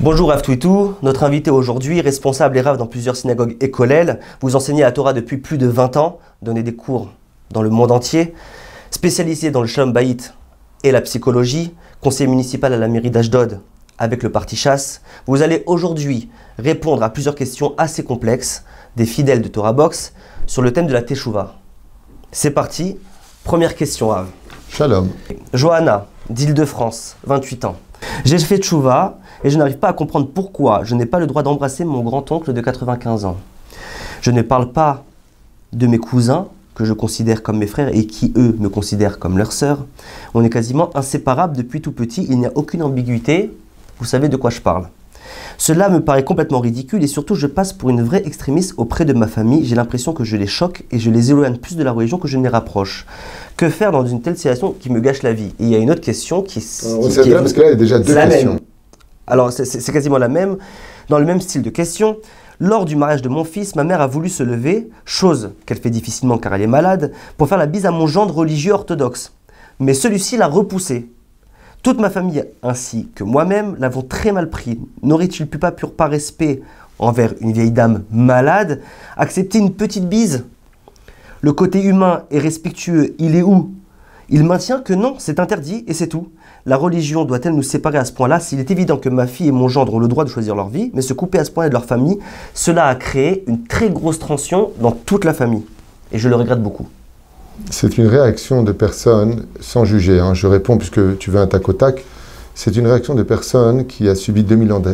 Bonjour Rav Twitou, notre invité aujourd'hui, responsable et Rav dans plusieurs synagogues et kollel. Vous enseignez la Torah depuis plus de 20 ans, donnez des cours dans le monde entier, spécialisé dans le Shalom Bayit et la psychologie, conseiller municipal à la mairie d'Ashdod avec le parti chasse. Vous allez aujourd'hui répondre à plusieurs questions assez complexes des fidèles de Torah Box sur le thème de la Teshuvah. C'est parti, première question Rav. Shalom. Johanna, d'Île-de-France, 28 ans. J'ai fait Teshuvah et je n'arrive pas à comprendre pourquoi je n'ai pas le droit d'embrasser mon grand-oncle de 95 ans. Je ne parle pas de mes cousins, que je considère comme mes frères et qui, eux, me considèrent comme leurs sœurs. On est quasiment inséparables depuis tout petit, il n'y a aucune ambiguïté, vous savez de quoi je parle. Cela me paraît complètement ridicule et surtout je passe pour une vraie extrémiste auprès de ma famille. J'ai l'impression que je les choque et je les éloigne plus de la religion que je ne les rapproche. Que faire dans une telle situation qui me gâche la vie? Et il y a une autre question qui est là, parce que là, il y a déjà deux questions. Même. Alors c'est quasiment la même, dans le même style de question. Lors du mariage de mon fils, ma mère a voulu se lever, chose qu'elle fait difficilement car elle est malade, pour faire la bise à mon gendre religieux orthodoxe. Mais celui-ci l'a repoussé. Toute ma famille ainsi que moi-même l'avons très mal pris. N'aurait-il pu pas, par respect envers une vieille dame malade, accepter une petite bise? Le côté humain et respectueux, il est où? Il maintient que non, c'est interdit et c'est tout. La religion doit-elle nous séparer à ce point-là? S'il est évident que ma fille et mon gendre ont le droit de choisir leur vie, mais se couper à ce point de leur famille, cela a créé une très grosse tension dans toute la famille. Et je le regrette beaucoup. C'est une réaction de personnes, sans juger, hein, je réponds puisque tu veux un tac au tac, c'est une réaction de personnes qui a subi 2000 ans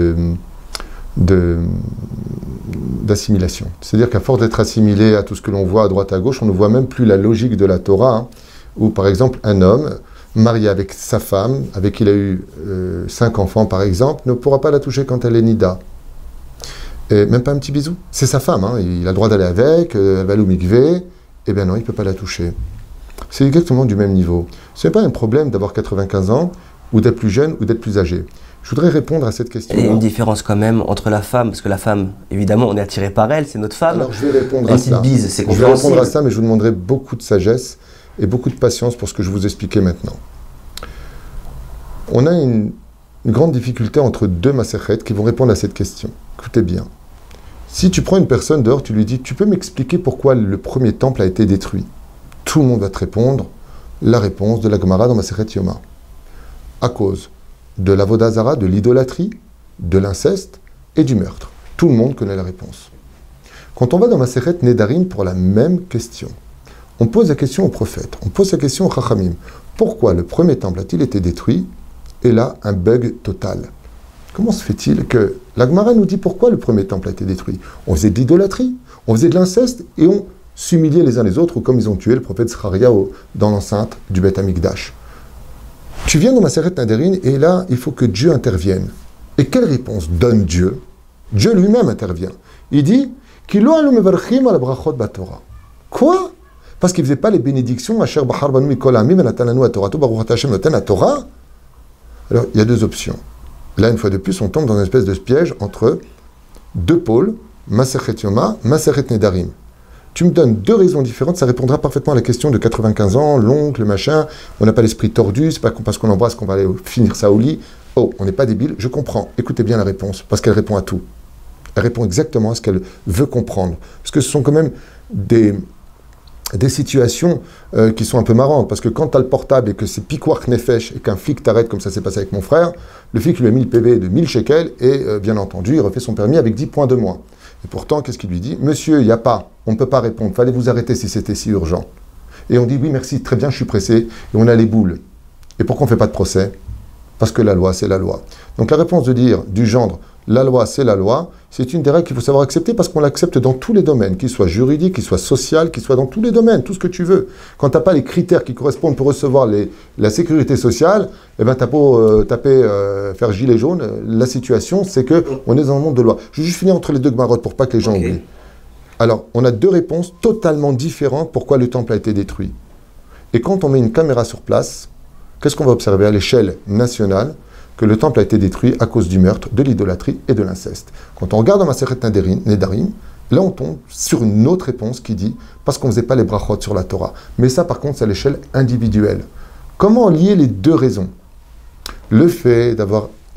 d'assimilation. C'est-à-dire qu'à force d'être assimilé à tout ce que l'on voit à droite à gauche, on ne voit même plus la logique de la Torah, hein, où par exemple un homme marié avec sa femme, avec qui il a eu 5 enfants par exemple, ne pourra pas la toucher quand elle est nida. Et même pas un petit bisou. C'est sa femme, hein, il a le droit d'aller avec, elle va aller au mikvé. Eh bien non, il ne peut pas la toucher. C'est exactement du même niveau. Ce n'est pas un problème d'avoir 95 ans, ou d'être plus jeune, ou d'être plus âgé. Je voudrais répondre à cette question. Il y a une différence quand même entre la femme, parce que la femme, évidemment, on est attiré par elle, c'est notre femme. Alors je vais répondre à ça. Une petite bise, c'est compréhensible. Je vais répondre à ça, mais je vous demanderai beaucoup de sagesse et beaucoup de patience pour ce que je vous expliquais maintenant. On a une grande difficulté entre deux maserhet qui vont répondre à cette question. Écoutez bien. Si tu prends une personne dehors, tu lui dis « Tu peux m'expliquer pourquoi le premier temple a été détruit ?» Tout le monde va te répondre la réponse de la Gemara dans Masechet Yoma. À cause de l'avodah zara, de l'idolâtrie, de l'inceste et du meurtre. Tout le monde connaît la réponse. Quand on va dans Masechet Nedarim pour la même question, on pose la question au prophète, on pose la question au Chachamim. Pourquoi le premier temple a-t-il été détruit? Et là, un bug total. Comment se fait-il que la Gemara nous dit pourquoi le premier temple a été détruit? On faisait de l'idolâtrie, on faisait de l'inceste et on s'humiliait les uns les autres, comme ils ont tué le prophète Zechariah dans l'enceinte du Beth Amikdash. Tu viens dans Masechet Nedarim et là, il faut que Dieu intervienne. Et quelle réponse donne Dieu? Dieu lui-même intervient. Il dit quoi? Parce qu'il ne faisait pas les bénédictions Alors, il y a deux options. Là, une fois de plus, on tombe dans une espèce de piège entre deux pôles, Masechet Yoma, Masechet Nedarim. Tu me donnes deux raisons différentes, ça répondra parfaitement à la question de 95 ans, l'oncle, machin, on n'a pas l'esprit tordu, c'est pas parce qu'on embrasse qu'on va aller finir ça au lit. Oh, on n'est pas débile, je comprends. Écoutez bien la réponse, parce qu'elle répond à tout. Elle répond exactement à ce qu'elle veut comprendre. Parce que ce sont quand même des situations qui sont un peu marrantes, parce que quand tu as le portable et que c'est piquoir nefesh et qu'un flic t'arrête comme ça s'est passé avec mon frère, le flic lui a mis le PV de 1000 shekels et bien entendu, il refait son permis avec 10 points de moins. Et pourtant, qu'est-ce qu'il lui dit? Monsieur, il n'y a pas, on ne peut pas répondre, fallait vous arrêter si c'était si urgent. Et on dit oui, merci, très bien, je suis pressé, et on a les boules. Et pourquoi on ne fait pas de procès? Parce que la loi, c'est la loi. Donc la réponse de dire du gendre, la loi, c'est la loi, c'est une des règles qu'il faut savoir accepter parce qu'on l'accepte dans tous les domaines, qu'il soit juridique, qu'il soit social, qu'il soit dans tous les domaines, tout ce que tu veux. Quand tu n'as pas les critères qui correspondent pour recevoir la sécurité sociale, eh ben, tu as beau faire gilet jaune, la situation, c'est qu'on est dans un monde de loi. Je vais juste finir entre les deux Gemarot pour pas que les gens oublient. Alors, on a deux réponses totalement différentes pourquoi le temple a été détruit. Et quand on met une caméra sur place, qu'est-ce qu'on va observer à l'échelle nationale? Que le temple a été détruit à cause du meurtre, de l'idolâtrie et de l'inceste. Quand on regarde dans Masechet Nedarim, là on tombe sur une autre réponse qui dit parce qu'on ne faisait pas les brachot sur la Torah. Mais ça par contre c'est à l'échelle individuelle. Comment lier les deux raisons? Le fait d'avoir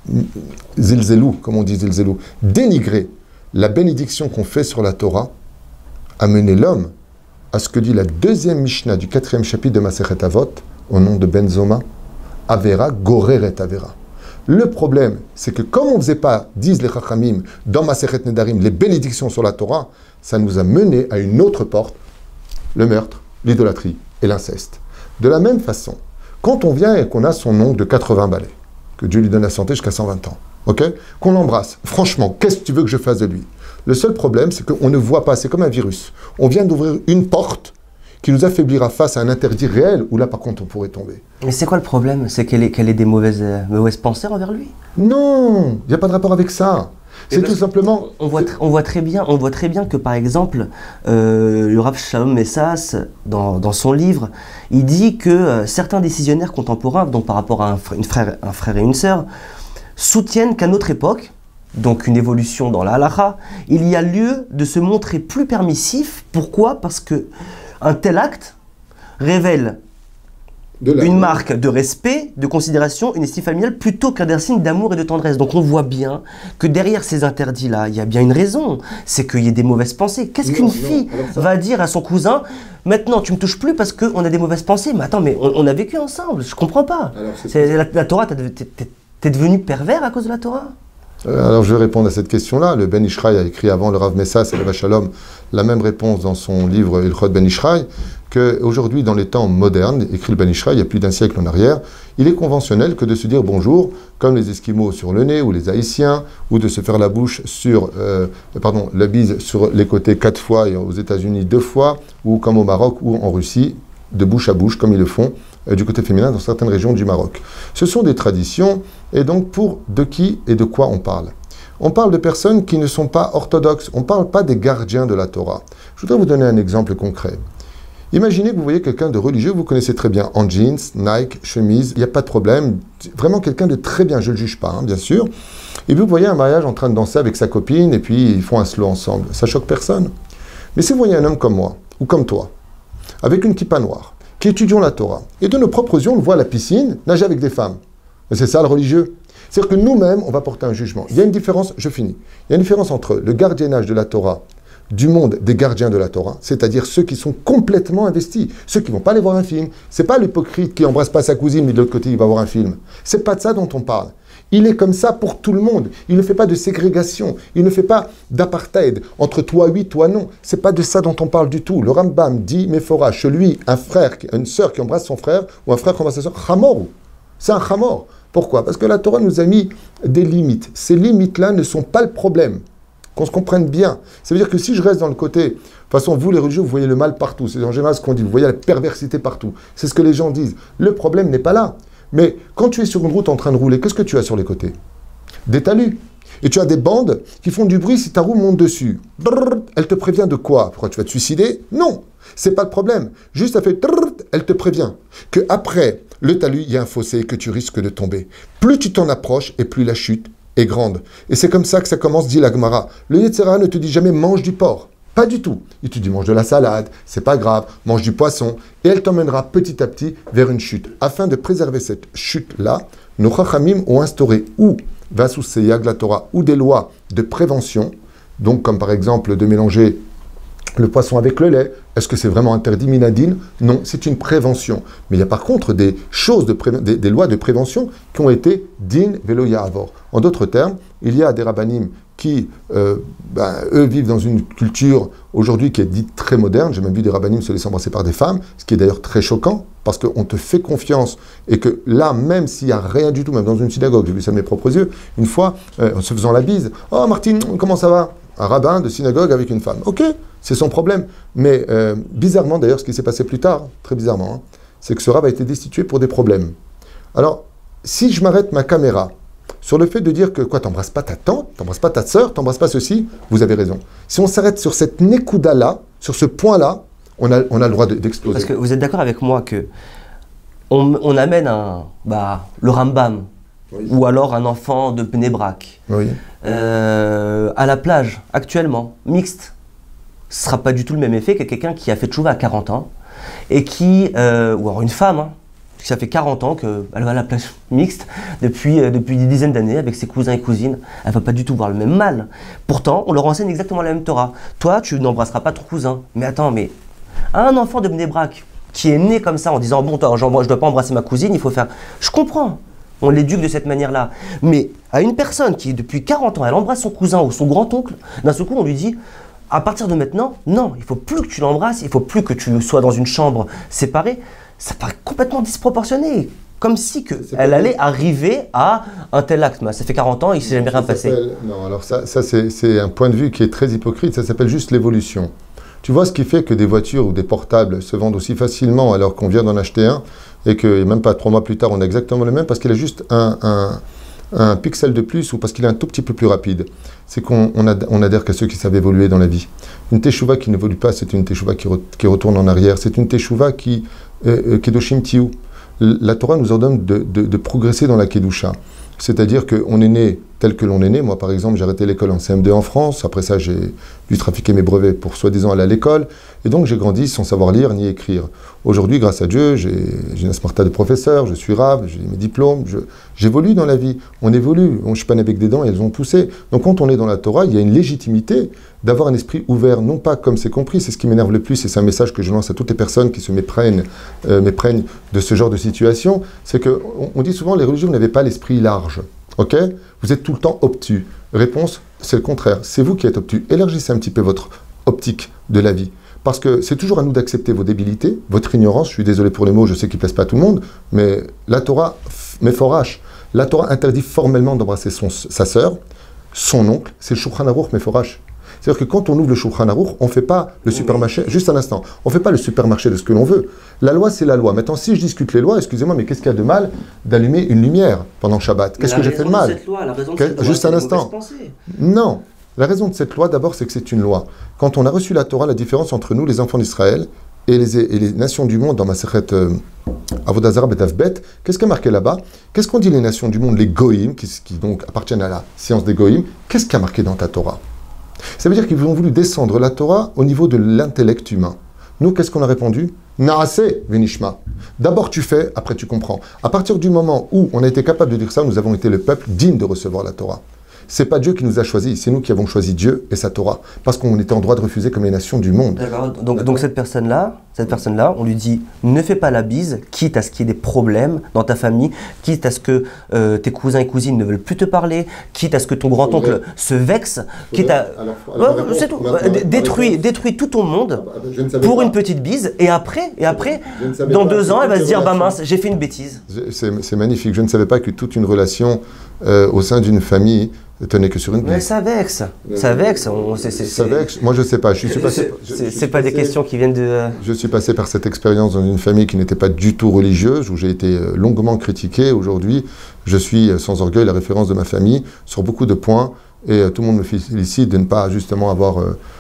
zilzelou, comme on dit zilzelou, dénigrer la bénédiction qu'on fait sur la Torah, a mené l'homme à ce que dit la deuxième Mishnah du 4e chapitre de Masechet Avot, au nom de Ben Zoma, Avera, Goreret Avera. Le problème, c'est que comme on ne faisait pas, disent les Chachamim, dans Masechet Nedarim, les bénédictions sur la Torah, ça nous a mené à une autre porte, le meurtre, l'idolâtrie et l'inceste. De la même façon, quand on vient et qu'on a son oncle de 80 balais, que Dieu lui donne la santé jusqu'à 120 ans, ok, qu'on l'embrasse, franchement, qu'est-ce que tu veux que je fasse de lui? Le seul problème, c'est qu'on ne voit pas, c'est comme un virus. On vient d'ouvrir une porte qui nous affaiblira face à un interdit réel, où là, par contre, on pourrait tomber. Mais c'est quoi le problème? C'est qu'elle ait des mauvaises pensées envers lui? Non, il n'y a pas de rapport avec ça. C'est tout simplement... On voit très bien que, par exemple, le Rav Shalom Messas, dans son livre, il dit que certains décisionnaires contemporains, donc par rapport à un frère et une sœur, soutiennent qu'à notre époque, donc une évolution dans la halakha, il y a lieu de se montrer plus permissif. Pourquoi? Parce que un tel acte révèle une marque de respect, de considération, une estime familiale, plutôt qu'un signe d'amour et de tendresse. Donc on voit bien que derrière ces interdits-là, il y a bien une raison, c'est qu'il y ait des mauvaises pensées. Qu'est-ce qu'une fille va dire à son cousin? Maintenant, tu me touches plus parce qu'on a des mauvaises pensées. Mais attends, mais on a vécu ensemble, je comprends pas. La Torah, t'es devenu pervers à cause de la Torah? Alors je vais répondre à cette question-là. Le Ben Ishraï a écrit avant le Rav Messas et le Rav Shalom la même réponse dans son livre Ilchot Ben Ishraï, qu'aujourd'hui, dans les temps modernes, écrit le Ben Ishraï il y a plus d'un siècle en arrière, il est conventionnel que de se dire bonjour, comme les Esquimaux sur le nez, ou les Haïtiens, ou de se faire la bouche sur, la bise sur les côtés 4 fois, et aux États-Unis 2 fois, ou comme au Maroc ou en Russie, de bouche à bouche, comme ils le font du côté féminin dans certaines régions du Maroc. Ce sont des traditions, et donc de qui et de quoi on parle? On parle de personnes qui ne sont pas orthodoxes, on ne parle pas des gardiens de la Torah. Je voudrais vous donner un exemple concret. Imaginez que vous voyez quelqu'un de religieux, vous connaissez très bien, en jeans, Nike, chemise, il n'y a pas de problème, vraiment quelqu'un de très bien, je ne le juge pas, bien sûr, et vous voyez un mariage en train de danser avec sa copine, et puis ils font un slow ensemble, ça choque personne. Mais si vous voyez un homme comme moi, ou comme toi, avec une kippa noire, qui étudions la Torah, et de nos propres yeux, on le voit à la piscine, nager avec des femmes. Et c'est ça le religieux. C'est-à-dire que nous-mêmes, on va porter un jugement. Il y a une différence, je finis, il y a une différence entre le gardiennage de la Torah, du monde des gardiens de la Torah, c'est-à-dire ceux qui sont complètement investis, ceux qui ne vont pas aller voir un film. C'est pas l'hypocrite qui embrasse pas sa cousine, mais de l'autre côté, il va voir un film. C'est pas de ça dont on parle. Il est comme ça pour tout le monde. Il ne fait pas de ségrégation. Il ne fait pas d'apartheid entre toi oui, toi non. C'est pas de ça dont on parle du tout. Le Rambam dit, Mephora, chez lui, un frère, une sœur qui embrasse son frère, ou un frère qui embrasse sa sœur, chamor. C'est un chamor. Pourquoi? Parce que la Torah nous a mis des limites. Ces limites-là ne sont pas le problème. Qu'on se comprenne bien. Ça veut dire que si je reste dans le côté... De toute façon, vous les religieux, vous voyez le mal partout. C'est en général ce qu'on dit. Vous voyez la perversité partout. C'est ce que les gens disent. Le problème n'est pas là. Mais quand tu es sur une route en train de rouler, qu'est-ce que tu as sur les côtés? Des talus. Et tu as des bandes qui font du bruit si ta roue monte dessus. Brrr, elle te prévient de quoi? Pourquoi tu vas te suicider? Non, c'est pas le problème. Juste, elle fait brrr, elle te prévient que après le talus, il y a un fossé et que tu risques de tomber. Plus tu t'en approches et plus la chute est grande. Et c'est comme ça que ça commence, dit la Gemara. Le Yetzer Hara ne te dit jamais mange du porc. Pas du tout. Il te dit mange de la salade, c'est pas grave, mange du poisson. Et elle t'emmènera petit à petit vers une chute. Afin de préserver cette chute-là, nos Chachamim ont instauré ou Vasus Seyag la Torah, ou des lois de prévention, donc comme par exemple de mélanger le poisson avec le lait. Est-ce que c'est vraiment interdit, minadine? Non, c'est une prévention. Mais il y a par contre des choses, des lois de prévention qui ont été din velo ya'avor. En d'autres termes, il y a des rabbanim qui, eux, vivent dans une culture aujourd'hui qui est dite très moderne. J'ai même vu des rabbanim se laisser embrasser par des femmes, ce qui est d'ailleurs très choquant, parce qu'on te fait confiance, et que là, même s'il n'y a rien du tout, même dans une synagogue, j'ai vu ça de mes propres yeux, une fois, en se faisant la bise, « Oh Martine, comment ça va ?» Un rabbin de synagogue avec une femme. Ok, c'est son problème. Mais bizarrement, d'ailleurs, ce qui s'est passé plus tard, très bizarrement, c'est que ce rabbin a été destitué pour des problèmes. Alors, si je m'arrête ma caméra sur le fait de dire que, quoi, t'embrasses pas ta tante, t'embrasses pas ta sœur, t'embrasses pas ceci, vous avez raison. Si on s'arrête sur cette nekuda-là, sur ce point-là, on a le droit d'exploser. Parce que vous êtes d'accord avec moi que on amène le Rambam, oui, ou alors un enfant de Bnei Brak, oui, à la plage, actuellement, mixte. Ce ne sera pas du tout le même effet que quelqu'un qui a fait tchouva à 40 ans, et qui, ou alors une femme, Ça fait 40 ans qu'elle va à la plage mixte depuis des dizaines d'années avec ses cousins et cousines. Elle ne va pas du tout voir le même mal. Pourtant, on leur enseigne exactement la même Torah. Toi, tu n'embrasseras pas ton cousin. Mais attends, mais un enfant de Bnei Brak qui est né comme ça en disant « Bon, je ne dois pas embrasser ma cousine, il faut faire… » Je comprends. On l'éduque de cette manière-là. Mais à une personne qui, depuis 40 ans, elle embrasse son cousin ou son grand-oncle, d'un seul coup, on lui dit « À partir de maintenant, non, il ne faut plus que tu l'embrasses, il ne faut plus que tu sois dans une chambre séparée. » Ça paraît complètement disproportionné. Comme si elle allait arriver à un tel acte. Ça fait 40 ans, il ne s'est jamais rien passé. Non, alors ça c'est un point de vue qui est très hypocrite. Ça s'appelle juste l'évolution. Tu vois ce qui fait que des voitures ou des portables se vendent aussi facilement alors qu'on vient d'en acheter un et que même pas 3 mois plus tard, on a exactement le même parce qu'il a juste un pixel de plus ou parce qu'il est un tout petit peu plus rapide. C'est qu'on adhère qu'à ceux qui savent évoluer dans la vie. Une teshuva qui n'évolue pas, c'est une teshuva qui retourne en arrière. C'est une teshuva qui Kedoshim Tiou. La Torah nous ordonne de progresser dans la Kedusha. C'est-à-dire qu'on est né tel que l'on est né. Moi, par exemple, j'ai arrêté l'école en CM2 en France. Après ça, j'ai dû trafiquer mes brevets pour soi-disant aller à l'école. Et donc, j'ai grandi sans savoir lire ni écrire. Aujourd'hui, grâce à Dieu, j'ai une smarta de professeur, je suis rave, j'ai mes diplômes, j'évolue dans la vie. On évolue. Je suis pas né avec des dents et elles ont poussé. Donc, quand on est dans la Torah, il y a une légitimité d'avoir un esprit ouvert, non pas comme c'est compris, c'est ce qui m'énerve le plus, et c'est un message que je lance à toutes les personnes qui se m'épreignent de ce genre de situation, c'est qu'on dit souvent, les religieux, vous n'avez pas l'esprit large, ok? Vous êtes tout le temps obtus. Réponse, c'est le contraire, c'est vous qui êtes obtus. Élargissez un petit peu votre optique de la vie, parce que c'est toujours à nous d'accepter vos débilités, votre ignorance, je suis désolé pour les mots, je sais qu'ils ne plaisent pas à tout le monde, mais la Torah, méforash, la Torah interdit formellement d'embrasser sa sœur, son oncle, c'est le Shulchan Aruch méforash. C'est-à-dire que quand on ouvre le Shulchan Aruch, on ne fait pas le supermarché, juste un instant, on ne fait pas le supermarché de ce que l'on veut. La loi, c'est la loi. Maintenant, si je discute les lois, excusez-moi, mais qu'est-ce qu'il y a de mal d'allumer une lumière pendant Shabbat? Qu'est-ce que j'ai fait de mal? Juste un instant. Non. La raison de cette loi, d'abord, c'est que c'est une loi. Quand on a reçu la Torah, la différence entre nous, les enfants d'Israël, et les nations du monde, dans Masechet Avodah Zarah Bet Avbet, qu'est-ce qui est marqué là-bas? Qu'est-ce qu'on dit les nations du monde, les Goïm, qui donc appartiennent à la science des Goïm? Qu'est-ce qui a marqué dans ta Torah? Ça veut dire qu'ils ont voulu descendre la Torah au niveau de l'intellect humain. Nous, qu'est-ce qu'on a répondu? Naase Venishma. D'abord tu fais, après tu comprends. À partir du moment où on a été capable de dire ça, nous avons été le peuple digne de recevoir la Torah. C'est pas Dieu qui nous a choisis, c'est nous qui avons choisi Dieu et sa Torah, parce qu'on était en droit de refuser comme les nations du monde. D'accord. Donc cette personne-là, on lui dit ne fais pas la bise, quitte à ce qu'il y ait des problèmes dans ta famille, quitte à ce que tes cousins et cousines ne veulent plus te parler, quitte à ce que ton grand-oncle se vexe, quitte à… c'est tout. Détruis tout ton monde pour une petite bise, et après dans 2 ans, elle va se dire bah mince, j'ai fait une bêtise. C'est magnifique. Je ne savais pas que toute une relation au sein d'une famille tenait que sur une bise. Mais ça vexe. Ça vexe. Ça vexe. Moi, je ne sais pas. C'est pas des questions qui viennent de… Je suis passé par cette expérience dans une famille qui n'était pas du tout religieuse, où j'ai été longuement critiqué. Aujourd'hui, je suis sans orgueil la référence de ma famille sur beaucoup de points, et tout le monde me félicite de ne pas justement avoir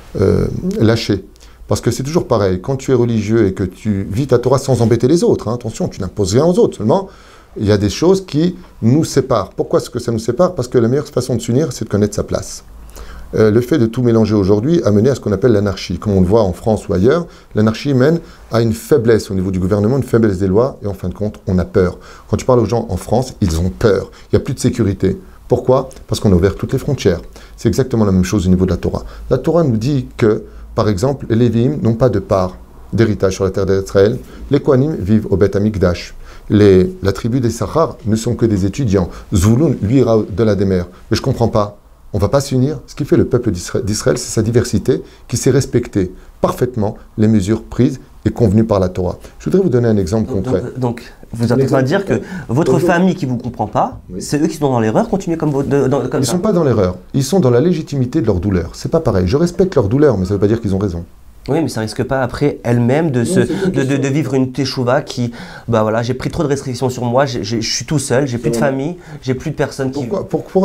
lâché. Parce que c'est toujours pareil, quand tu es religieux et que tu vis ta Torah sans embêter les autres, hein, attention, tu n'imposes rien aux autres, seulement il y a des choses qui nous séparent. Pourquoi est-ce que ça nous sépare? Parce que la meilleure façon de s'unir, c'est de connaître sa place. Le fait de tout mélanger aujourd'hui a mené à ce qu'on appelle l'anarchie. Comme on le voit en France ou ailleurs, l'anarchie mène à une faiblesse au niveau du gouvernement, une faiblesse des lois, et en fin de compte, on a peur. Quand tu parles aux gens en France, ils ont peur. Il n'y a plus de sécurité. Pourquoi? Parce qu'on a ouvert toutes les frontières. C'est exactement la même chose au niveau de la Torah. La Torah nous dit que, par exemple, les Lévi'im n'ont pas de part d'héritage sur la terre d'Israël. Les Kohanim vivent au Beth Amikdash. La tribu des Sachar ne sont que des étudiants. Zvouloun, lui, ira de la démer. Mais je ne comprends pas. On ne va pas s'unir. Ce qui fait le peuple d'Israël, c'est sa diversité qui sait respecter parfaitement les mesures prises et convenues par la Torah. Je voudrais vous donner un exemple concret. Donc vous êtes en train de dire que votre famille qui ne vous comprend pas, oui, c'est eux qui sont dans l'erreur, continuez comme ça. Ils ne sont pas dans l'erreur. Ils sont dans la légitimité de leur douleur. C'est pas pareil. Je respecte leur douleur, mais ça ne veut pas dire qu'ils ont raison. Oui, mais ça risque pas après elle-même de vivre une teshuva qui, bah voilà, j'ai pris trop de restrictions sur moi, je suis tout seul, j'ai plus de famille, j'ai plus de personnes qui… Pourquoi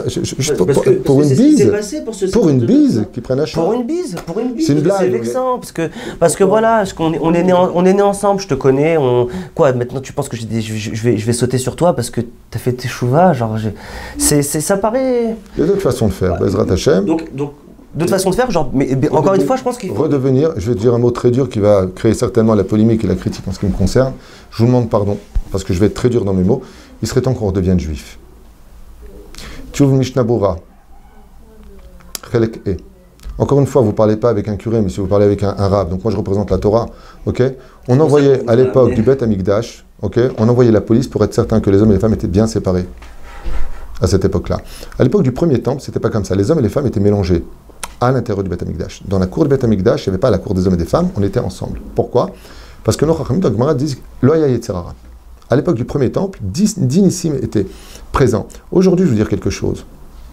pour une bise qui prennent à chaud. Pour une bise, c'est une blague. C'est vexant, parce que voilà, on est né ensemble, je te connais, quoi, maintenant tu penses que je vais sauter sur toi parce que tu as fait teshuva, genre, ça paraît… Il y a d'autres façons de faire, Bezrat Hashem. D'autres façons de faire, genre, mais encore une fois, je pense qu'il faut… Redevenir, je vais dire un mot très dur qui va créer certainement la polémique et la critique en ce qui me concerne. Je vous demande pardon parce que je vais être très dur dans mes mots, il serait temps qu'on redevienne juif. Tchouv Mishnah Bora, Chelek E. Encore une fois, vous ne parlez pas avec un curé, mais si vous parlez avec un rab, donc moi je représente la Torah, ok? On envoyait à l'époque du Beth Amikdash, ok? On envoyait la police pour être certain que les hommes et les femmes étaient bien séparés à cette époque-là. À l'époque du premier temple, c'était pas comme ça. Les hommes et les femmes étaient mélangés à l'intérieur du Beth Amikdash. Dans la cour du Beth Amikdash, il n'y avait pas la cour des hommes et des femmes, on était ensemble. Pourquoi? Parce que nos Chachamim de Gemara disent Loya Yetzerara. À l'époque du premier temple, 10 nissim étaient présents. Aujourd'hui, je veux dire quelque chose.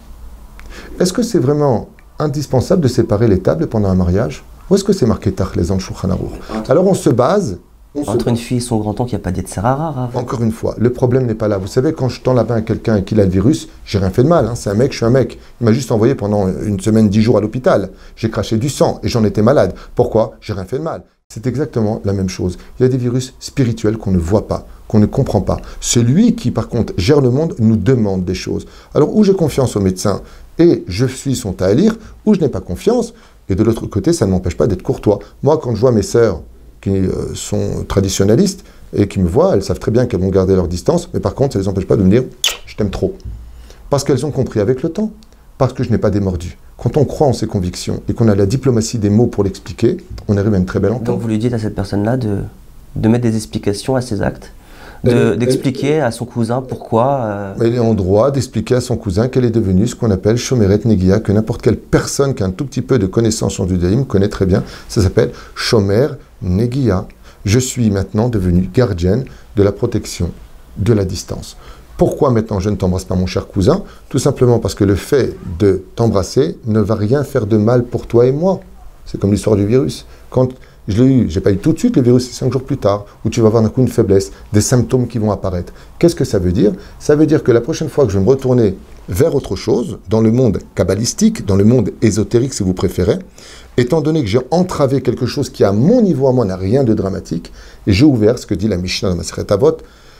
Est-ce que c'est vraiment indispensable de séparer les tables pendant un mariage? Ou est-ce que c'est marqué Tach les Anges Shulchan Aruch? Alors on se base... Entre une fille et son grand-oncle, il n'y a pas d'Yetzerara. Encore une fois, le problème n'est pas là. Vous savez, quand je tends la main à quelqu'un et qu'il a le virus, j'ai rien fait de mal. Hein. C'est un mec, je suis un mec. Il m'a juste envoyé pendant une semaine, 10 jours à l'hôpital. J'ai craché du sang et j'en étais malade. Pourquoi? J'ai rien fait de mal. C'est exactement la même chose. Il y a des virus spirituels qu'on ne voit pas, qu'on ne comprend pas. Celui qui, par contre, gère le monde, nous demande des choses. Alors, où j'ai confiance au médecin et je suis son ta'alir, ou je n'ai pas confiance, et de l'autre côté, ça ne m'empêche pas d'être courtois. Moi, quand je vois mes sœurs qui sont traditionnalistes et qui me voient, elles savent très bien qu'elles vont garder leur distance, mais par contre, ça ne les empêche pas de me dire « je t'aime trop ». Parce qu'elles ont compris avec le temps, parce que je n'ai pas démordu. Quand on croit en ses convictions et qu'on a la diplomatie des mots pour l'expliquer, on arrive à une très belle entente. Donc vous lui dites à cette personne-là de mettre des explications à ses actes, d'expliquer à son cousin pourquoi... Elle est en droit d'expliquer à son cousin qu'elle est devenue ce qu'on appelle Shomeret Negia, que n'importe quelle personne qui a un tout petit peu de connaissance en judaïsme connaît très bien. Ça s'appelle Shomer Negia. Je suis maintenant devenue gardienne de la protection de la distance. Pourquoi maintenant je ne t'embrasse pas, mon cher cousin? Tout simplement parce que le fait de t'embrasser ne va rien faire de mal pour toi et moi. C'est comme l'histoire du virus. Quand je l'ai eu, je n'ai pas eu tout de suite le virus, c'est 5 jours plus tard, où tu vas avoir d'un coup une faiblesse, des symptômes qui vont apparaître. Qu'est-ce que ça veut dire? Ça veut dire que la prochaine fois que je vais me retourner vers autre chose, dans le monde kabbalistique, dans le monde ésotérique si vous préférez, étant donné que j'ai entravé quelque chose qui à mon niveau à moi n'a rien de dramatique, et j'ai ouvert ce que dit la Mishnah dans Masechet Avot,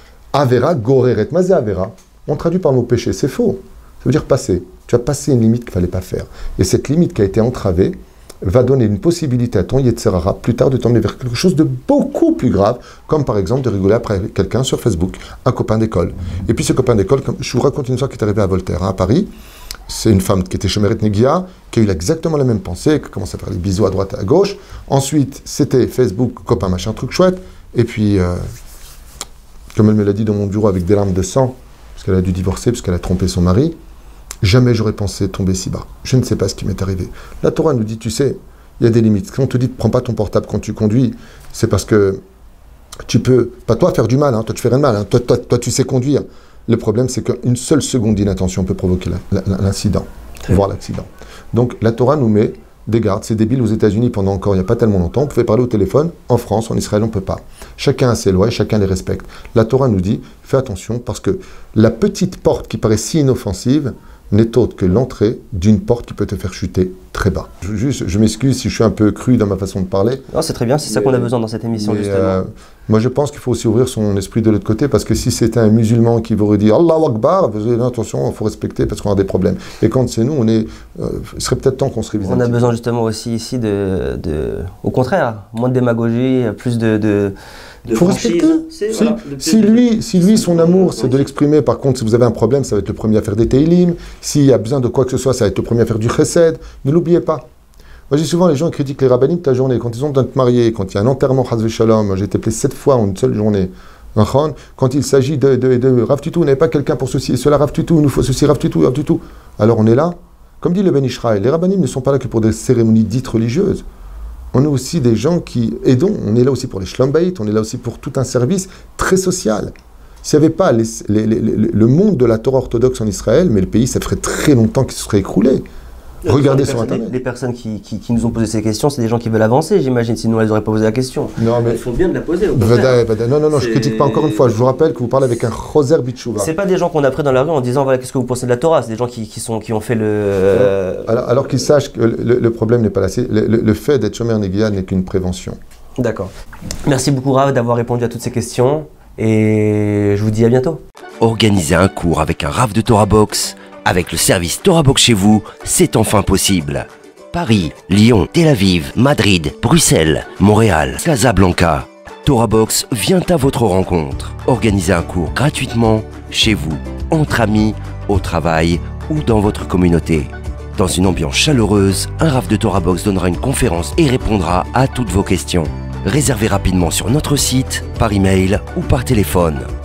Avera goreret. Mazé Avera, on traduit par le mot péché, c'est faux. Ça veut dire passer. Tu as passé une limite qu'il ne fallait pas faire. Et cette limite qui a été entravée va donner une possibilité à ton Yetzerara plus tard de t'emmener vers quelque chose de beaucoup plus grave, comme par exemple de rigoler après quelqu'un sur Facebook, un copain d'école. Et puis ce copain d'école, je vous raconte une histoire qui est arrivée à Voltaire, à Paris. C'est une femme qui était Shomeret Negia, qui a eu exactement la même pensée, qui a commencé à faire des bisous à droite et à gauche. Ensuite, c'était Facebook, copain, machin, truc chouette. Et puis... comme elle me l'a dit dans mon bureau avec des larmes de sang, parce qu'elle a dû divorcer, parce qu'elle a trompé son mari, jamais j'aurais pensé tomber si bas. Je ne sais pas ce qui m'est arrivé. La Torah nous dit, tu sais, il y a des limites. Quand on te dit, prends pas ton portable quand tu conduis, c'est parce que tu peux, pas toi faire du mal, hein, toi tu fais rien de mal, hein, toi tu sais conduire. Le problème, c'est qu'une seule seconde d'inattention peut provoquer l'incident, voire l'accident. Donc la Torah nous met des gardes. C'est débile, aux États-Unis, pendant encore il n'y a pas tellement longtemps, on pouvait parler au téléphone. En France, en Israël, on ne peut pas. Chacun a ses lois et chacun les respecte. La Torah nous dit, fais attention, parce que la petite porte qui paraît si inoffensive n'est autre que l'entrée d'une porte qui peut te faire chuter très bas. Je m'excuse si je suis un peu cru dans ma façon de parler. Non, c'est très bien, c'est ça qu'on a besoin dans cette émission, justement. Moi, je pense qu'il faut aussi ouvrir son esprit de l'autre côté, parce que si c'était un musulman qui vous dire Allahu Akbar, vous avez attention, il faut respecter parce qu'on a des problèmes. Et quand c'est nous, il serait peut-être temps qu'on se révise. On a besoin justement aussi ici au contraire, moins de démagogie, plus de il faut respecter. Voilà, si lui, son amour, c'est de l'exprimer. Par contre, si vous avez un problème, ça va être le premier à faire des teilim. S'il y a besoin de quoi que ce soit, ça va être le premier à faire du chesed. Ne l'oubliez pas. Moi, j'ai souvent les gens qui critiquent les rabbinim de ta journée. Quand ils ont besoin de te marier, quand il y a un enterrement, Chazve Shalom, j'ai été appelé 7 fois en une seule journée. Quand il s'agit de Rav Tutu, vous n'avez pas quelqu'un pour ceci et cela, Rav Tutu, il nous faut ceci, Rav Tutu. Alors on est là. Comme dit le Ben Ishraël, les rabbinim ne sont pas là que pour des cérémonies dites religieuses. On est aussi des gens qui aidons. On est là aussi pour les Shlom Bayit, on est là aussi pour tout un service très social. S'il n'y avait pas le monde de la Torah orthodoxe en Israël, mais le pays, ça ferait très longtemps qu'il se serait écroulé. Regardez sur Internet. Les personnes qui nous ont posé ces questions, c'est des gens qui veulent avancer, j'imagine, sinon elles n'auraient pas posé la question. Non, mais il faut bien de la poser. Non, je ne critique pas encore une fois. Je vous rappelle que vous parlez avec un Choser Bitchouva. C'est pas des gens qu'on a pris dans la rue en disant voilà, qu'est-ce que vous pensez de la Torah. C'est des gens qui ont fait le. Alors qu'ils sachent que le problème n'est pas là. Le fait d'être Shomer Negia n'est qu'une prévention. D'accord. Merci beaucoup, Rav, d'avoir répondu à toutes ces questions. Et je vous dis à bientôt. Organiser un cours avec un Rav de Torah Box. Avec le service Torah Box chez vous, c'est enfin possible. Paris, Lyon, Tel Aviv, Madrid, Bruxelles, Montréal, Casablanca. TorahBox vient à votre rencontre. Organisez un cours gratuitement, chez vous, entre amis, au travail ou dans votre communauté. Dans une ambiance chaleureuse, un Rav de TorahBox donnera une conférence et répondra à toutes vos questions. Réservez rapidement sur notre site, par email ou par téléphone.